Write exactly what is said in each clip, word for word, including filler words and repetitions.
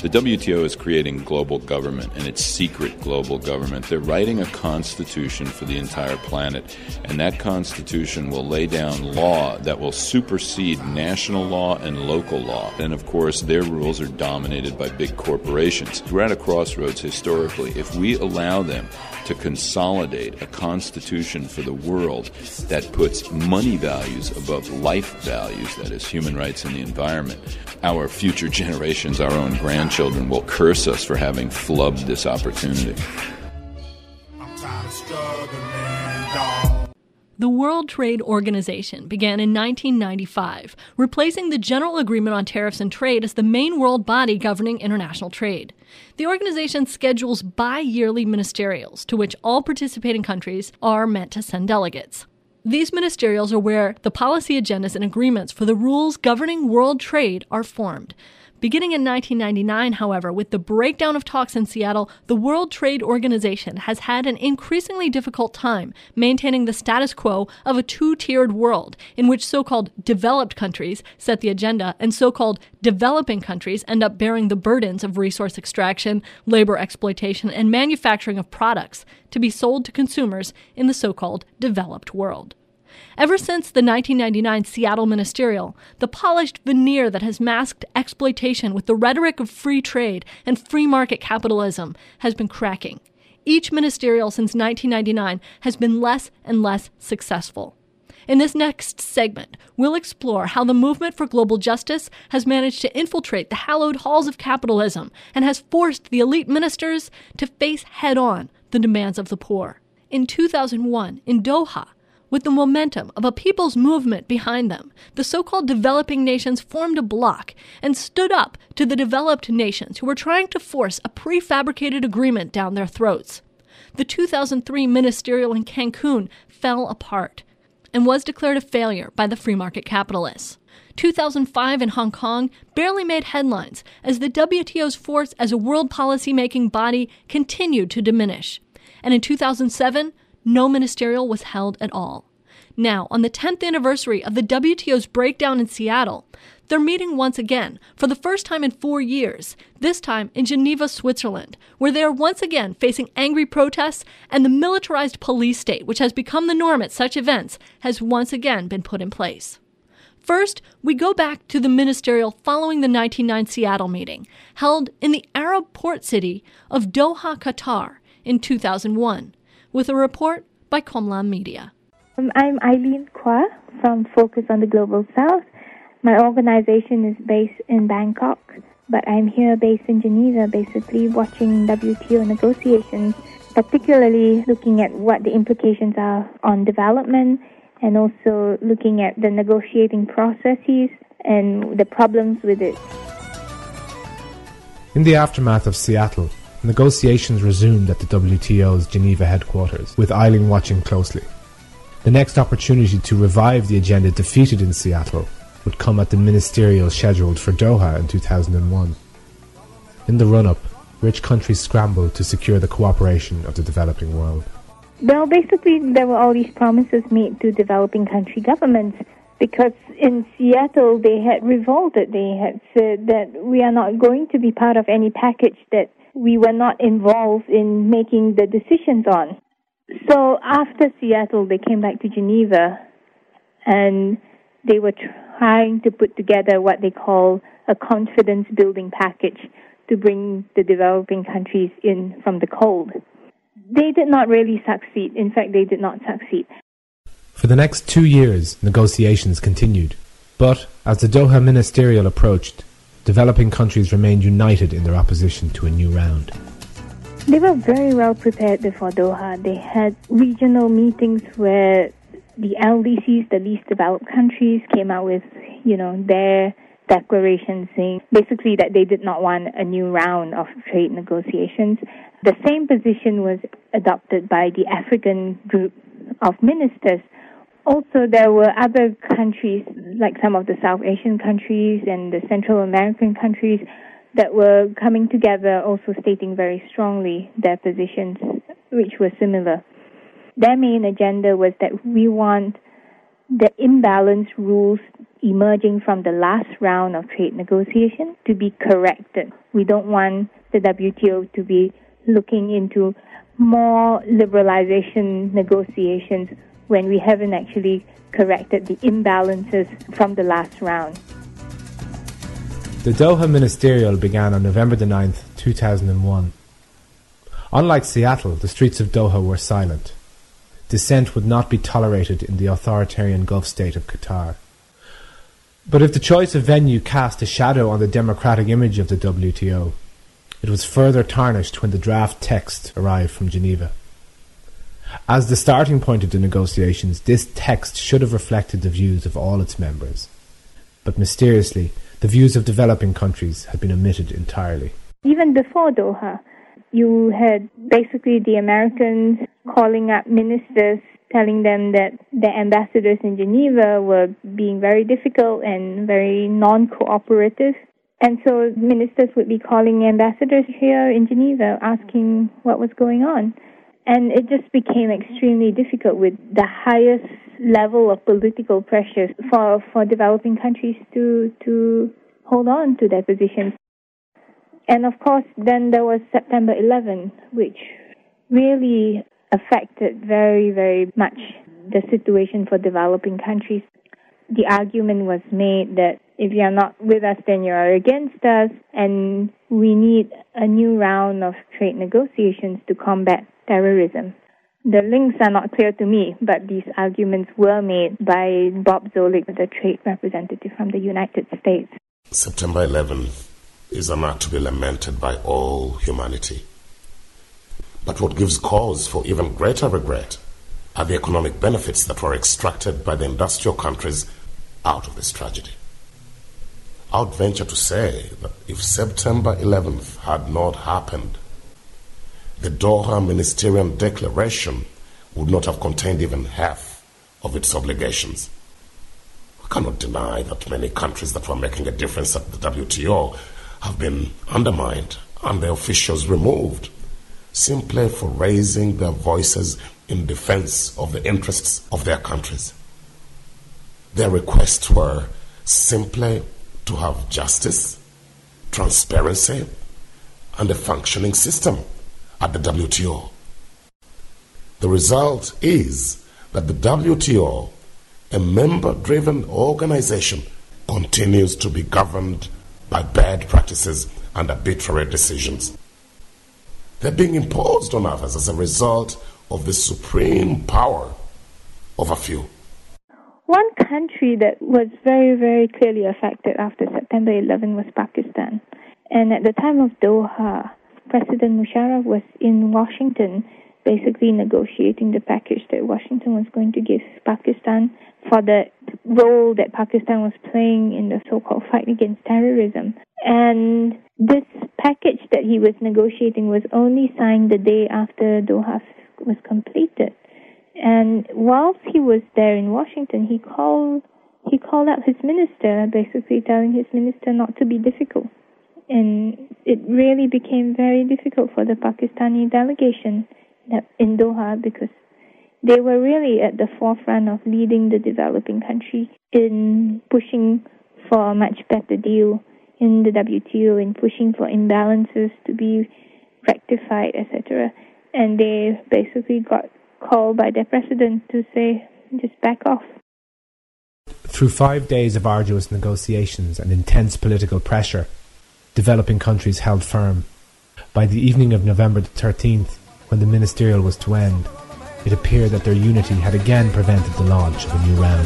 The W T O is creating global government, and it's secret global government. They're writing a constitution for the entire planet, and that constitution will lay down law that will supersede national law and local law. And of course, their rules are dominated by big corporations. We're at a crossroads historically. If we allow them to consolidate a constitution for the world that puts money values above life values, that is, human rights and the environment, our future generations, our own grandchildren, will curse us for having flubbed this opportunity. I'm tired of struggling, dog. The World Trade Organization began in nineteen ninety-five, replacing the General Agreement on Tariffs and Trade as the main world body governing international trade. The organization schedules bi-yearly ministerials, to which all participating countries are meant to send delegates. These ministerials are where the policy agendas and agreements for the rules governing world trade are formed. Beginning in nineteen ninety-nine, however, with the breakdown of talks in Seattle, the World Trade Organization has had an increasingly difficult time maintaining the status quo of a two-tiered world in which so-called developed countries set the agenda and so-called developing countries end up bearing the burdens of resource extraction, labor exploitation, and manufacturing of products to be sold to consumers in the so-called developed world. Ever since the nineteen ninety-nine Seattle Ministerial, the polished veneer that has masked exploitation with the rhetoric of free trade and free market capitalism has been cracking. Each ministerial since nineteen ninety-nine has been less and less successful. In this next segment, we'll explore how the movement for global justice has managed to infiltrate the hallowed halls of capitalism and has forced the elite ministers to face head-on the demands of the poor. In two thousand one, in Doha, with the momentum of a people's movement behind them, the so-called developing nations formed a bloc and stood up to the developed nations who were trying to force a prefabricated agreement down their throats. The two thousand three ministerial in Cancun fell apart and was declared a failure by the free market capitalists. two thousand five in Hong Kong barely made headlines as the W T O's force as a world policy-making body continued to diminish. And in two thousand seven, no ministerial was held at all. Now, on the tenth anniversary of the W T O's breakdown in Seattle, they're meeting once again, for the first time in four years, this time in Geneva, Switzerland, where they are once again facing angry protests and the militarized police state, which has become the norm at such events, has once again been put in place. First, we go back to the ministerial following the nineteen ninety Seattle meeting, held in the Arab port city of Doha, Qatar, in two thousand one. With a report by Comlam Media. Um, I'm Eileen Kwa from Focus on the Global South. My organization is based in Bangkok, but I'm here based in Geneva, basically watching W T O negotiations, particularly looking at what the implications are on development and also looking at the negotiating processes and the problems with it. In the aftermath of Seattle, negotiations resumed at the W T O's Geneva headquarters, with Eileen watching closely. The next opportunity to revive the agenda defeated in Seattle would come at the ministerial scheduled for Doha in two thousand one. In the run-up, rich countries scrambled to secure the cooperation of the developing world. Well, basically, there were all these promises made to developing country governments, because in Seattle they had revolted. They had said that we are not going to be part of any package that we were not involved in making the decisions on. So after Seattle, they came back to Geneva, and they were trying to put together what they call a confidence-building package to bring the developing countries in from the cold. They did not really succeed. In fact, they did not succeed. For the next two years, negotiations continued. But as the Doha ministerial approached, developing countries remained united in their opposition to a new round. They were very well prepared before Doha. They had regional meetings where the L D Cs, the least developed countries, came out with, you know, their declaration saying basically that they did not want a new round of trade negotiations. The same position was adopted by the African group of ministers. Also, there were other countries, like some of the South Asian countries and the Central American countries, that were coming together, also stating very strongly their positions, which were similar. Their main agenda was that we want the imbalanced rules emerging from the last round of trade negotiation to be corrected. We don't want the W T O to be looking into more liberalization negotiations when we haven't actually corrected the imbalances from the last round. The Doha Ministerial began on November the ninth, two thousand one. Unlike Seattle, the streets of Doha were silent. Dissent would not be tolerated in the authoritarian Gulf state of Qatar. But if the choice of venue cast a shadow on the democratic image of the W T O, it was further tarnished when the draft text arrived from Geneva. As the starting point of the negotiations, this text should have reflected the views of all its members. But mysteriously, the views of developing countries had been omitted entirely. Even before Doha, you had basically the Americans calling up ministers, telling them that the ambassadors in Geneva were being very difficult and very non-cooperative. And so ministers would be calling ambassadors here in Geneva, asking what was going on. And it just became extremely difficult with the highest level of political pressure for, for developing countries to, to hold on to their positions. And of course, then there was September eleventh, which really affected very, very much the situation for developing countries. The argument was made that if you are not with us, then you are against us, and we need a new round of trade negotiations to combat terrorism. The links are not clear to me, but these arguments were made by Bob Zoellick, the trade representative from the United States. September eleventh is a act to be lamented by all humanity. But what gives cause for even greater regret are the economic benefits that were extracted by the industrial countries out of this tragedy. I would venture to say that if September eleventh had not happened, the Doha Ministerial Declaration would not have contained even half of its obligations. We cannot deny that many countries that were making a difference at the W T O have been undermined and their officials removed, simply for raising their voices in defense of the interests of their countries. Their requests were simply to have justice, transparency, and a functioning system at the W T O. The result is that the W T O, a member-driven organization, continues to be governed by bad practices and arbitrary decisions. They're being imposed on others as a result of the supreme power of a few. One country that was very, very clearly affected after September eleventh was Pakistan. And at the time of Doha, President Musharraf was in Washington, basically negotiating the package that Washington was going to give Pakistan for the role that Pakistan was playing in the so-called fight against terrorism. And this package that he was negotiating was only signed the day after Doha was completed. And whilst he was there in Washington, he called he called up his minister, basically telling his minister not to be difficult. And it really became very difficult for the Pakistani delegation in Doha because they were really at the forefront of leading the developing country in pushing for a much better deal in the W T O, in pushing for imbalances to be rectified, et cetera. And they basically got called by their president to say, just back off. Through five days of arduous negotiations and intense political pressure, developing countries held firm. By the evening of November the thirteenth, when the ministerial was to end, it appeared that their unity had again prevented the launch of a new round.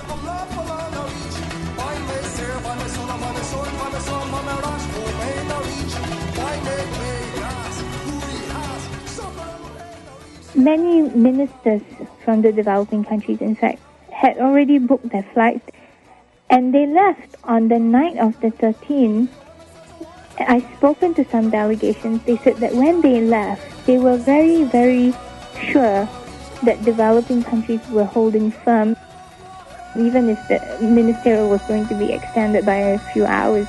Many ministers from the developing countries, in fact, had already booked their flights, and they left on the night of the thirteenth. I've spoken to some delegations. They said that when they left, they were very, very sure that developing countries were holding firm, even if the ministerial was going to be extended by a few hours.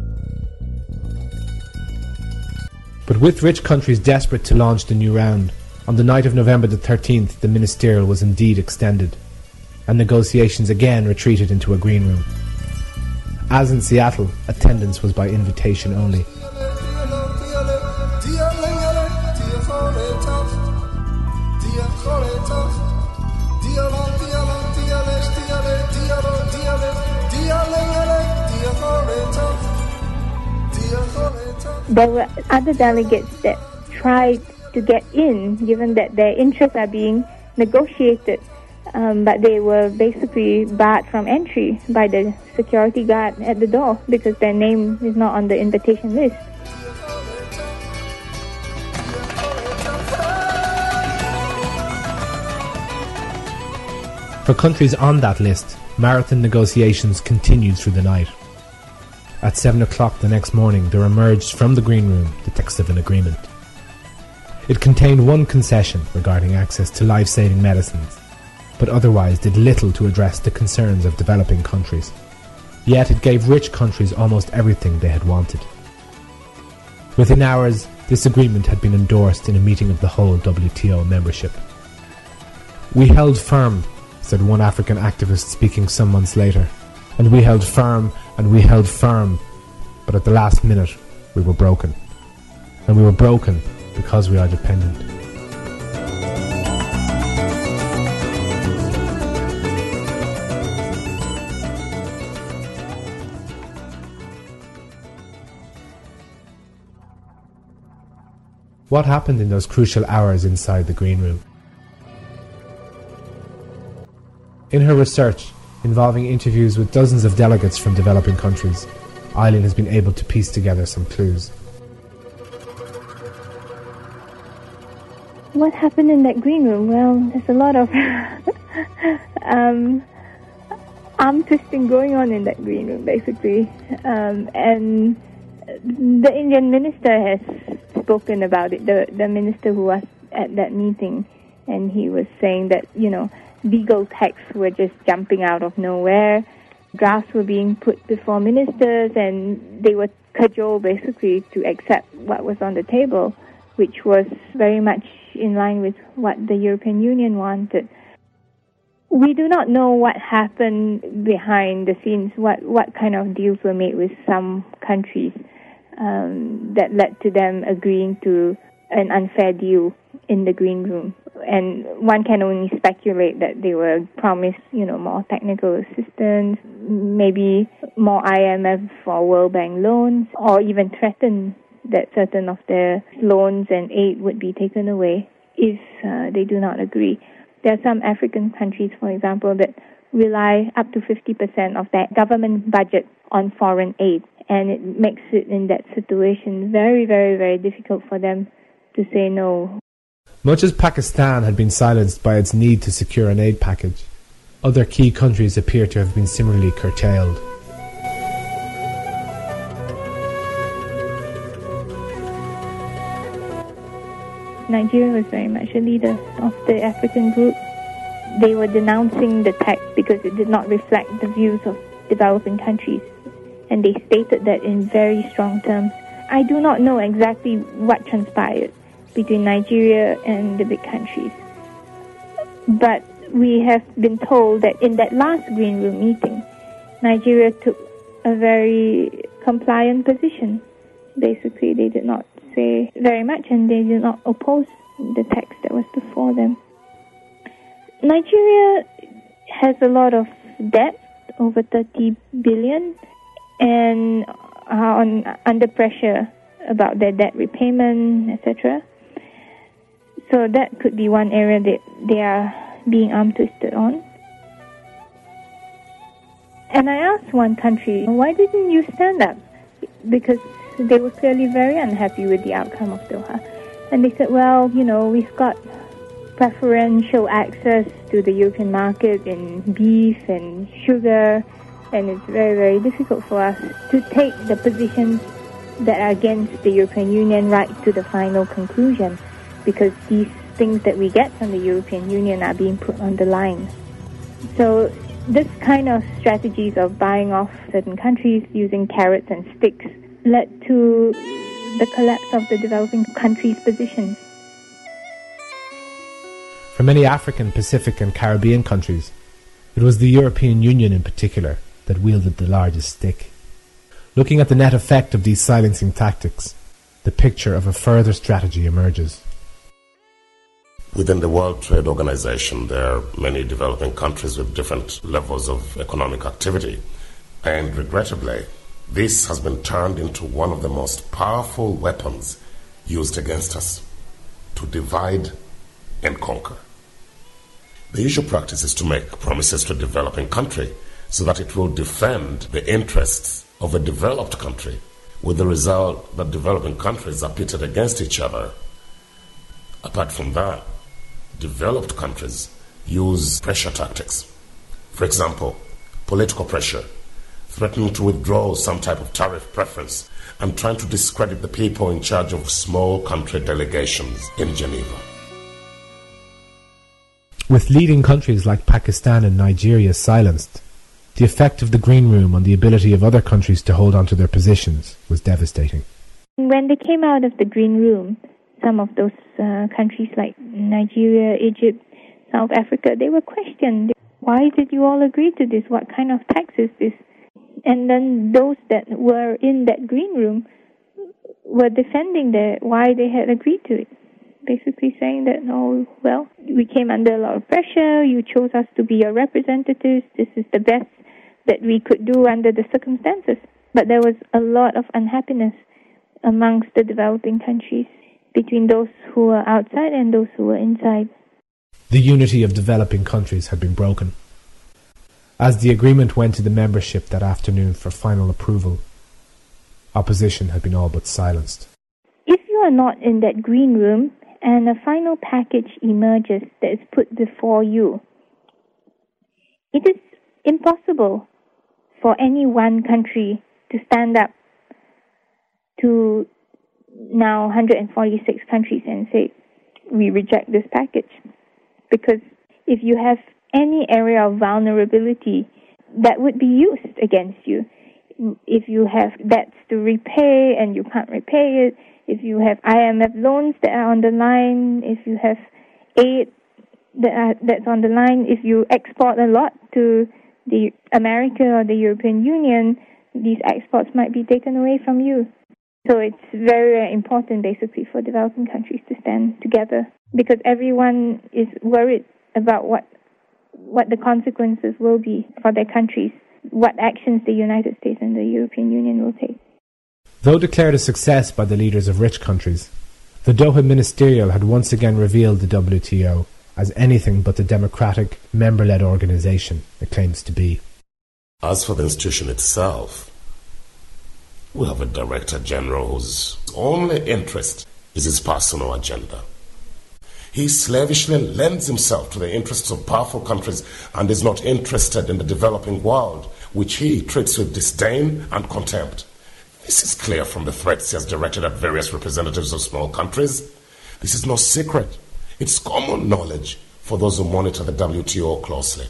But with rich countries desperate to launch the new round, On the night of November the thirteenth, the ministerial was indeed extended, and negotiations again retreated into a green room. As in Seattle, attendance was by invitation only. There were other delegates that tried to get in, given that their interests are being negotiated, um, but they were basically barred from entry by the security guard at the door because their name is not on the invitation list. For countries on that list, marathon negotiations continued through the night. At seven o'clock the next morning, there emerged from the green room the text of an agreement. It contained one concession regarding access to life-saving medicines, but otherwise did little to address the concerns of developing countries. Yet it gave rich countries almost everything they had wanted. Within hours, this agreement had been endorsed in a meeting of the whole W T O membership. "We held firm," said one African activist speaking some months later, "and we held firm, and we held firm, but at the last minute we were broken. And we were broken because we are dependent." What happened in those crucial hours inside the green room? In her research, involving interviews with dozens of delegates from developing countries, Eileen has been able to piece together some clues. What happened in that green room? Well, there's a lot of um, arm twisting going on in that green room, basically. Um, and the Indian minister has spoken about it, the, the minister who was at that meeting, and he was saying that, you know, legal texts were just jumping out of nowhere. Drafts were being put before ministers, and they were cajoled basically to accept what was on the table, which was very much in line with what the European Union wanted. We do not know what happened behind the scenes, what, what kind of deals were made with some countries um, that led to them agreeing to an unfair deal in the green room. And one can only speculate that they were promised, you know, more technical assistance, maybe more I M F or World Bank loans, or even threatened that certain of their loans and aid would be taken away if uh, they do not agree. There are some African countries, for example, that rely up to fifty percent of their government budget on foreign aid, and it makes it in that situation very, very, very difficult for them to say no. Much as Pakistan had been silenced by its need to secure an aid package, other key countries appear to have been similarly curtailed. Nigeria was very much a leader of the African group. They were denouncing the text because it did not reflect the views of developing countries, and they stated that in very strong terms. I do not know exactly what transpired between Nigeria and the big countries, but we have been told that in that last Green Room meeting, Nigeria took a very compliant position. Basically, they did not say very much, and they did not oppose the text that was before them. Nigeria has a lot of debt, over thirty billion, and are on, under pressure about their debt repayment, et cetera. So that could be one area that they are being arm twisted on. And I asked one country, why didn't you stand up? Because they were clearly very unhappy with the outcome of Doha. And they said, well, you know, we've got preferential access to the European market in beef and sugar, and it's very, very difficult for us to take the positions that are against the European Union right to the final conclusion, because these things that we get from the European Union are being put on the line. So this kind of strategies of buying off certain countries using carrots and sticks led to the collapse of the developing countries' positions. For many African, Pacific and Caribbean countries, it was the European Union in particular that wielded the largest stick. Looking at the net effect of these silencing tactics, the picture of a further strategy emerges. Within the World Trade Organization, there are many developing countries with different levels of economic activity. And regrettably, this has been turned into one of the most powerful weapons used against us to divide and conquer. The usual practice is to make promises to a developing country so that it will defend the interests of a developed country, with the result that developing countries are pitted against each other. Apart from that, developed countries use pressure tactics. For example, political pressure, threatening to withdraw some type of tariff preference, and trying to discredit the people in charge of small country delegations in Geneva. With leading countries like Pakistan and Nigeria silenced, the effect of the Green Room on the ability of other countries to hold on to their positions was devastating. When they came out of the Green Room, some of those uh, countries like Nigeria, Egypt, South Africa, they were questioned. Why did you all agree to this? What kind of tax is this? And then those that were in that Green Room were defending the, why they had agreed to it. Basically saying that, oh, well, we came under a lot of pressure, you chose us to be your representatives, this is the best that we could do under the circumstances. But there was a lot of unhappiness amongst the developing countries between those who were outside and those who were inside. The unity of developing countries had been broken. As the agreement went to the membership that afternoon for final approval, opposition had been all but silenced. If you are not in that Green Room and a final package emerges that is put before you, it is impossible for any one country to stand up to now one hundred forty-six countries and say, we reject this package. Because if you have any area of vulnerability, that would be used against you. If you have debts to repay and you can't repay it, if you have I M F loans that are on the line, if you have aid that are, that's on the line, if you export a lot to the America or the European Union, these exports might be taken away from you. So it's very, very important, basically, for developing countries to stand together, because everyone is worried about what what the consequences will be for their countries, what actions the United States and the European Union will take. Though declared a success by the leaders of rich countries, the Doha Ministerial had once again revealed the W T O as anything but the democratic, member-led organisation it claims to be. As for the institution itself, we have a Director General whose only interest is his personal agenda. He slavishly lends himself to the interests of powerful countries and is not interested in the developing world, which he treats with disdain and contempt. This is clear from the threats he has directed at various representatives of small countries. This is no secret. It's common knowledge for those who monitor the W T O closely.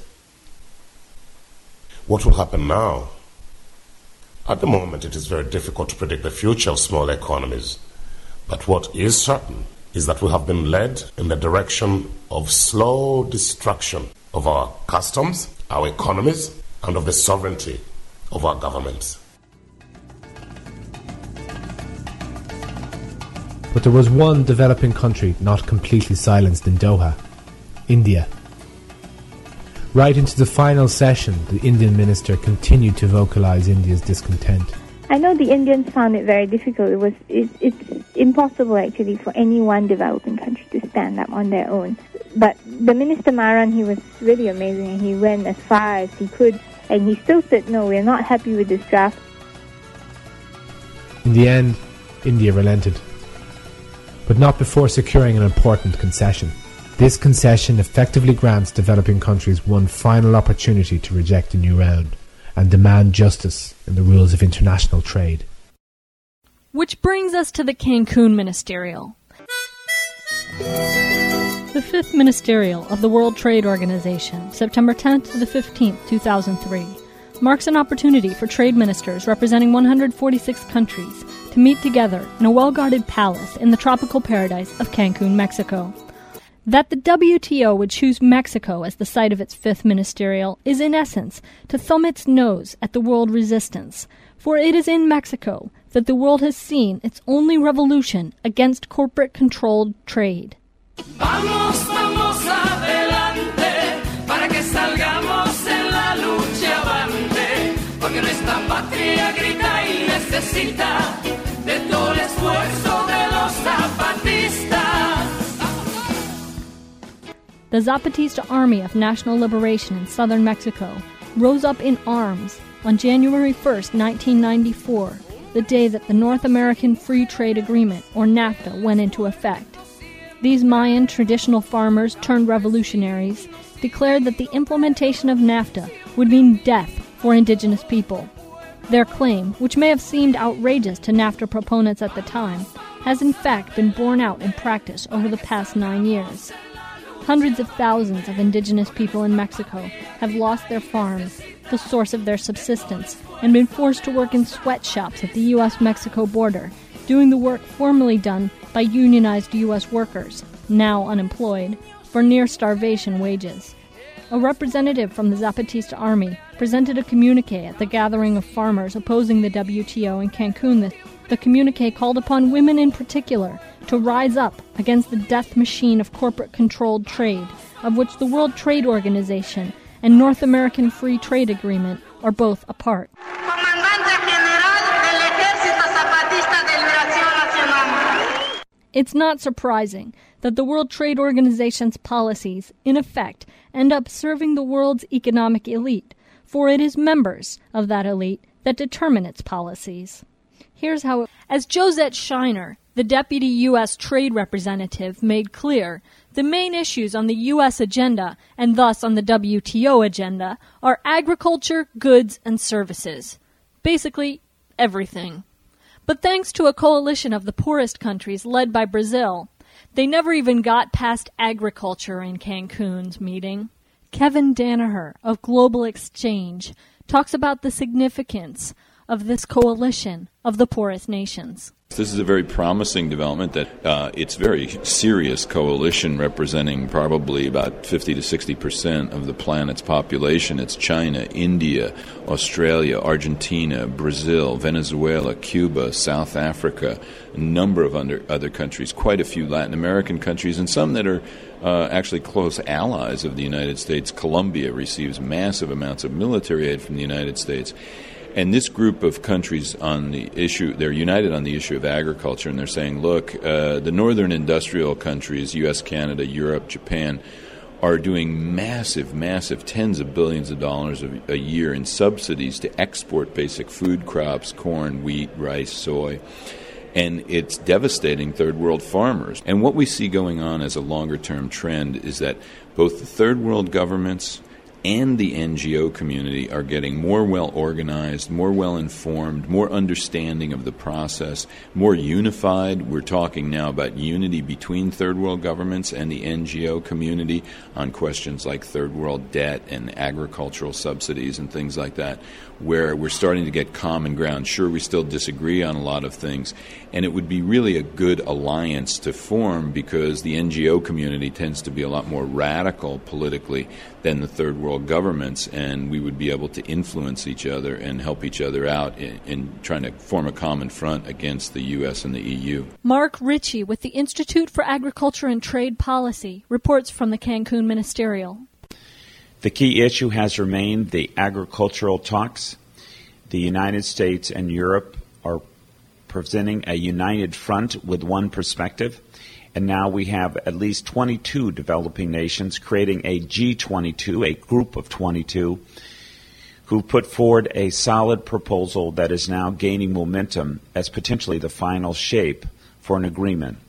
What will happen now? At the moment, it is very difficult to predict the future of small economies. But what is certain is that we have been led in the direction of slow destruction of our customs, our economies, and of the sovereignty of our governments. But there was one developing country not completely silenced in Doha: India. Right into the final session, the Indian minister continued to vocalise India's discontent. I know the Indians found it very difficult. It was it, it's impossible, actually, for any one developing country to stand up on their own. But the Minister Maran, he was really amazing, and he went as far as he could, and he still said, no, we're not happy with this draft. In the end, India relented, but not before securing an important concession. This concession effectively grants developing countries one final opportunity to reject a new round and demand justice in the rules of international trade. Which brings us to the Cancun Ministerial. The fifth Ministerial of the World Trade Organization, September tenth to the fifteenth, two thousand three, marks an opportunity for trade ministers representing one hundred forty-six countries to meet together in a well-guarded palace in the tropical paradise of Cancun, Mexico. That the W T O would choose Mexico as the site of its fifth ministerial is, in essence, to thumb its nose at the world resistance, for it is in Mexico that the world has seen its only revolution against corporate-controlled trade. Vamos, vamos adelante, para que salgamos en la lucha avante, porque nuestra patria grita y necesita de todo el esfuerzo de los zapatistas. The Zapatista Army of National Liberation in southern Mexico rose up in arms on January first, nineteen ninety-four, the day that the North American Free Trade Agreement, or NAFTA, went into effect. These Mayan traditional farmers turned revolutionaries declared that the implementation of NAFTA would mean death for indigenous people. Their claim, which may have seemed outrageous to NAFTA proponents at the time, has in fact been borne out in practice over the past nine years. Hundreds of thousands of indigenous people in Mexico have lost their farms, the source of their subsistence, and been forced to work in sweatshops at the U S Mexico border, doing the work formerly done by unionized U S workers, now unemployed, for near-starvation wages. A representative from the Zapatista Army presented a communique at the gathering of farmers opposing the W T O in Cancun. The communique called upon women in particular to rise up against the death machine of corporate-controlled trade, of which the World Trade Organization and North American Free Trade Agreement are both a part. It's not surprising that the World Trade Organization's policies, in effect, end up serving the world's economic elite, for it is members of that elite that determine its policies. Here's how it... As Josette Shiner, the deputy U S trade representative, made clear, the main issues on the U S agenda, and thus on the W T O agenda, are agriculture, goods, and services. Basically, everything. But thanks to a coalition of the poorest countries led by Brazil, they never even got past agriculture in Cancun's meeting. Kevin Danaher of Global Exchange talks about the significance of this coalition of the poorest nations. This is a very promising development that uh, it's a very serious coalition representing probably about fifty to sixty percent of the planet's population. It's China, India, Australia, Argentina, Brazil, Venezuela, Cuba, South Africa, a number of under, other countries, quite a few Latin American countries, and some that are uh, actually close allies of the United States. Colombia receives massive amounts of military aid from the United States. And this group of countries on the issue, they're united on the issue of agriculture, and they're saying, look, uh, the northern industrial countries, U S, Canada, Europe, Japan, are doing massive, massive tens of billions of dollars a, a year in subsidies to export basic food crops, corn, wheat, rice, soy. And it's devastating third world farmers. And what we see going on as a longer-term trend is that both the third world governments and the N G O community are getting more well-organized, more well-informed, more understanding of the process, more unified. We're talking now about unity between third world governments and the N G O community on questions like third world debt and agricultural subsidies and things like that, where we're starting to get common ground. Sure, we still disagree on a lot of things, and it would be really a good alliance to form because the N G O community tends to be a lot more radical politically than the third world governments, and we would be able to influence each other and help each other out in, in trying to form a common front against the U S and the E U. Mark Ritchie with the Institute for Agriculture and Trade Policy reports from the Cancun Ministerial. The key issue has remained the agricultural talks. The United States and Europe are presenting a united front with one perspective. And now we have at least twenty-two developing nations creating a G twenty-two, a group of twenty-two, who put forward a solid proposal that is now gaining momentum as potentially the final shape for an agreement.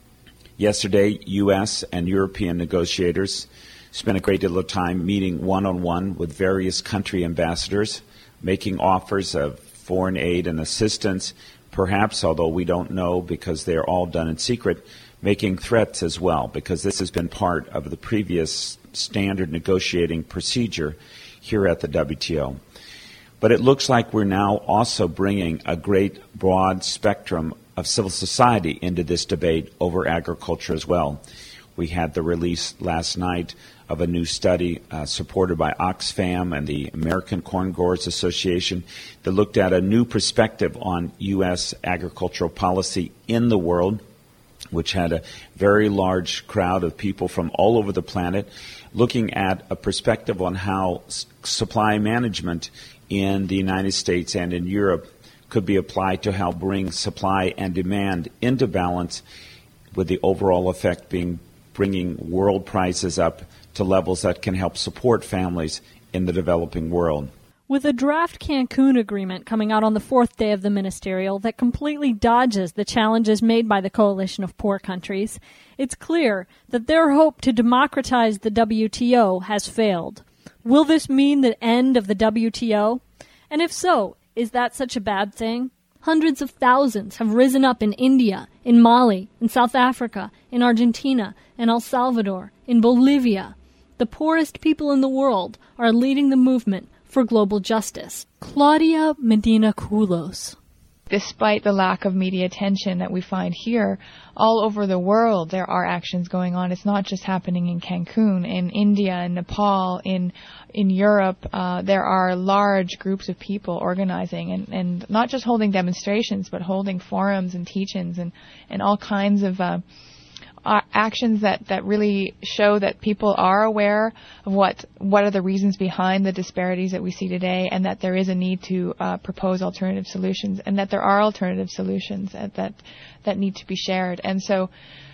Yesterday, U S and European negotiators spent a great deal of time meeting one-on-one with various country ambassadors, making offers of foreign aid and assistance, perhaps, although we don't know because they're all done in secret, making threats as well, because this has been part of the previous standard negotiating procedure here at the W T O. But it looks like we're now also bringing a great broad spectrum of civil society into this debate over agriculture as well. We had the release last night of a new study uh, supported by Oxfam and the American Corn Growers Association that looked at a new perspective on U S agricultural policy in the world, which had a very large crowd of people from all over the planet looking at a perspective on how s- supply management in the United States and in Europe could be applied to help bring supply and demand into balance, with the overall effect being bringing world prices up to levels that can help support families in the developing world. With a draft Cancun agreement coming out on the fourth day of the ministerial that completely dodges the challenges made by the coalition of poor countries, it's clear that their hope to democratize the W T O has failed. Will this mean the end of the W T O? And if so, is that such a bad thing? Hundreds of thousands have risen up in India, in Mali, in South Africa, in Argentina, in El Salvador, in Bolivia. The poorest people in the world are leading the movement for global justice. Claudia Medina Culos. Despite the lack of media attention that we find here, all over the world there are actions going on. It's not just happening in Cancun. In India, in Nepal, in in Europe, uh, there are large groups of people organizing and, and not just holding demonstrations, but holding forums and teach-ins and, and all kinds of uh, Uh, actions that, that really show that people are aware of what what are the reasons behind the disparities that we see today, and that there is a need to uh, propose alternative solutions, and that there are alternative solutions that that, that need to be shared. And so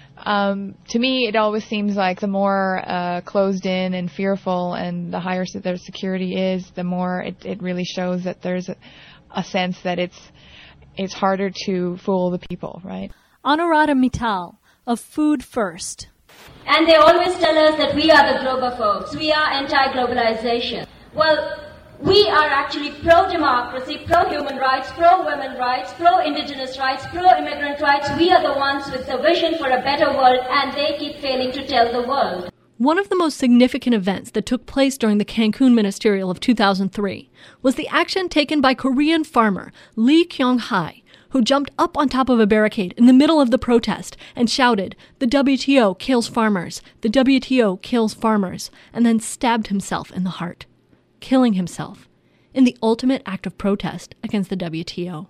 um, to me, it always seems like the more uh, closed in and fearful and the higher their security is, the more it, it really shows that there's a, a sense that it's it's harder to fool the people, right? Anuradha Mittal of Food First. And they always tell us that we are the globophobes, we are anti-globalization. Well, we are actually pro-democracy, pro-human rights, pro-women rights, pro-indigenous rights, pro-immigrant rights. We are the ones with the vision for a better world, and they keep failing to tell the world. One of the most significant events that took place during the Cancun Ministerial of two thousand three was the action taken by Korean farmer Lee Kyung-hae, who jumped up on top of a barricade in the middle of the protest and shouted, "The W T O kills farmers, the W T O kills farmers," and then stabbed himself in the heart, killing himself in the ultimate act of protest against the W T O.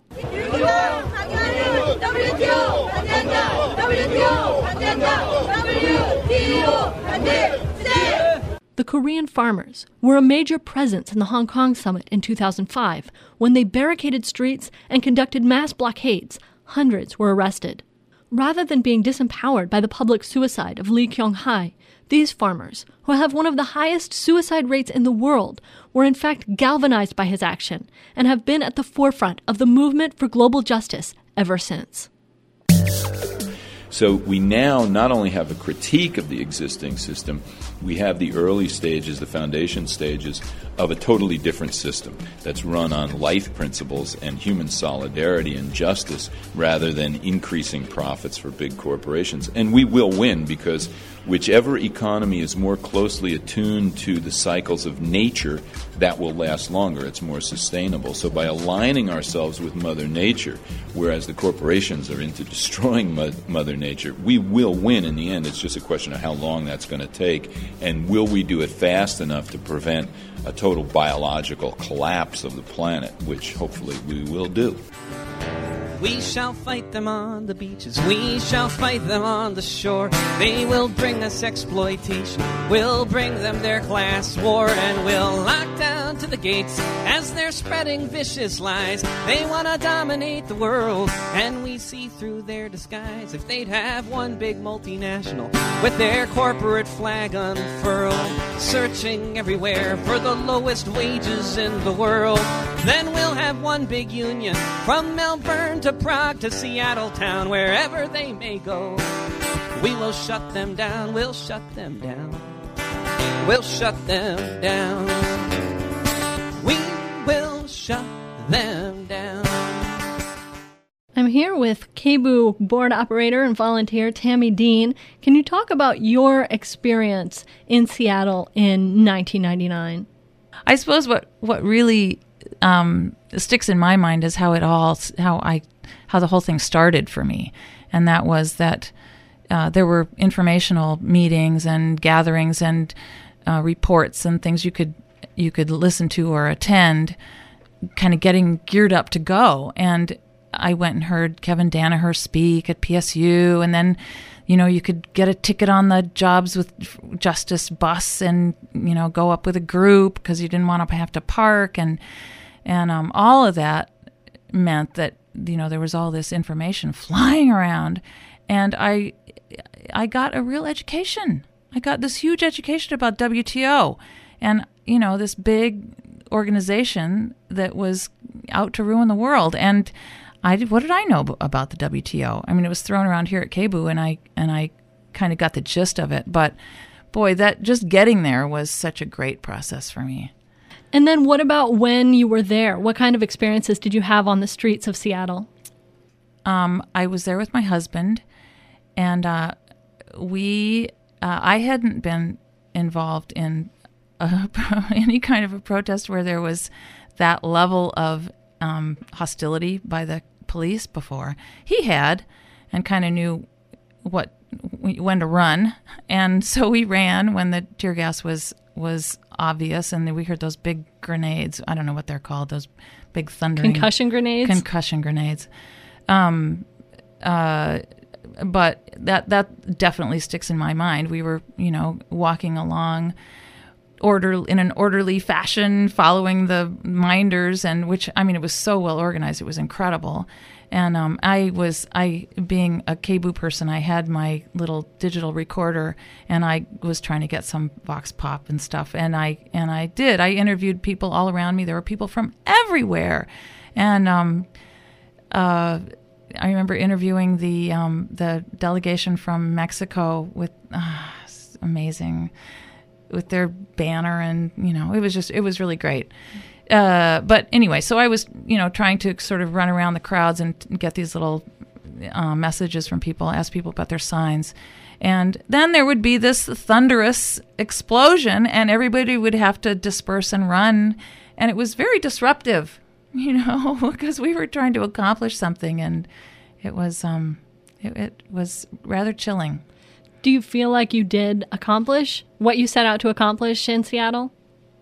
The Korean farmers were a major presence in the Hong Kong summit in two thousand five. When they barricaded streets and conducted mass blockades, hundreds were arrested. Rather than being disempowered by the public suicide of Lee Kyung-hae, these farmers, who have one of the highest suicide rates in the world, were in fact galvanized by his action and have been at the forefront of the movement for global justice ever since. So we now not only have a critique of the existing system, we have the early stages, the foundation stages of a totally different system that's run on life principles and human solidarity and justice rather than increasing profits for big corporations. And we will win, because whichever economy is more closely attuned to the cycles of nature, that will last longer. It's more sustainable. So by aligning ourselves with Mother Nature, whereas the corporations are into destroying Mother Nature, we will win in the end. It's just a question of how long that's going to take, and will we do it fast enough to prevent a total biological collapse of the planet, which hopefully we will do. We shall fight them on the beaches, we shall fight them on the shore. They will bring us exploitation, we'll bring them their class war, and we'll lock down to the gates as they're spreading vicious lies. They want to dominate the world, and we see through their disguise. If they'd have one big multinational with their corporate flag unfurled, searching everywhere for the lowest wages in the world, then we'll have one big union from Melbourne to Prague to Seattle town, wherever they may go. We will shut them down, we'll shut them down, we'll shut them down, we will shut them down. I'm here with K B U board operator and volunteer Tammy Dean. Can you talk about your experience in Seattle in nineteen ninety-nine? I suppose what, what really um, sticks in my mind is how it all, how I, how the whole thing started for me, and that was that uh, there were informational meetings and gatherings and uh, reports and things you could you could listen to or attend, kind of getting geared up to go. And I went and heard Kevin Danaher speak at P S U, and then, you know, you could get a ticket on the Jobs with Justice bus and, you know, go up with a group because you didn't want to have to park. And, and um, all of that meant that, you know, there was all this information flying around. And I, I got a real education. I got this huge education about W T O. And, you know, this big organization that was out to ruin the world. And I did, what did I know about the W T O? I mean, it was thrown around here at K B U, and I and I kind of got the gist of it. But boy, that just getting there was such a great process for me. And then what about when you were there? What kind of experiences did you have on the streets of Seattle? Um, I was there with my husband, and uh, we uh, I hadn't been involved in a, any kind of a protest where there was that level of um, hostility by the police before. He had, and kind of knew what when to run, and so we ran when the tear gas was was obvious, and then we heard those big grenades. I don't know what they're called. Those big thundering concussion grenades. Concussion grenades. Um, uh, but that that definitely sticks in my mind. We were, you know, walking along order in an orderly fashion, following the minders, and which, I mean, it was so well organized. It was incredible. And um, I was, I being a K B U person, I had my little digital recorder, and I was trying to get some vox pop and stuff. And I and I did. I interviewed people all around me. There were people from everywhere, and um, uh, I remember interviewing the um, the delegation from Mexico with uh, amazing, with their banner, and you know, it was just it was really great. Uh, but anyway, so I was, you know, trying to sort of run around the crowds and get these little uh, messages from people, ask people about their signs. And then there would be this thunderous explosion, and everybody would have to disperse and run. And it was very disruptive, you know, because we were trying to accomplish something, and it was, um, it, it was rather chilling. Do you feel like you did accomplish what you set out to accomplish in Seattle?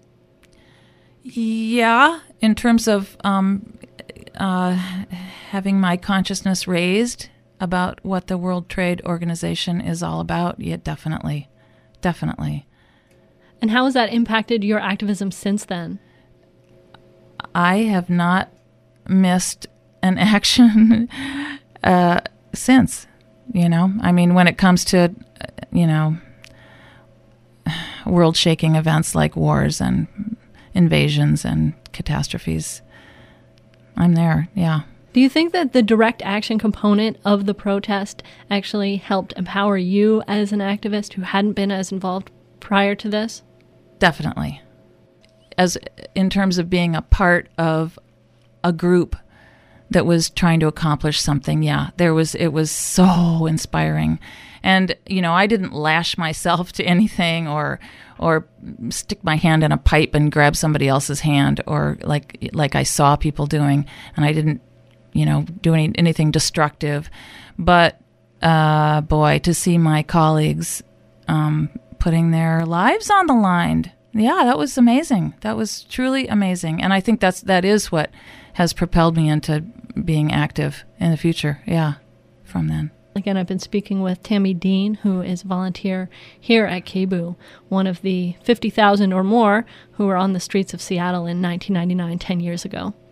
Yeah, in terms of um, uh, having my consciousness raised about what the World Trade Organization is all about, yeah, definitely, definitely. And how has that impacted your activism since then? I have not missed an action uh, since, you know. I mean, when it comes to, you know, world-shaking events like wars and invasions and catastrophes, I'm there, yeah. Do you think that the direct action component of the protest actually helped empower you as an activist who hadn't been as involved prior to this? Definitely. As in terms of being a part of a group that was trying to accomplish something, yeah, there was, it was so inspiring. And, you know, I didn't lash myself to anything or or stick my hand in a pipe and grab somebody else's hand, or like like I saw people doing, and I didn't, you know, do any, anything destructive. But, uh, boy, to see my colleagues um, putting their lives on the line, yeah, that was amazing. That was truly amazing. And I think that's that is what has propelled me into being active in the future, yeah, from then. Again, I've been speaking with Tammy Dean, who is a volunteer here at K B U, one of the fifty thousand or more who were on the streets of Seattle in nineteen ninety-nine, ten years ago.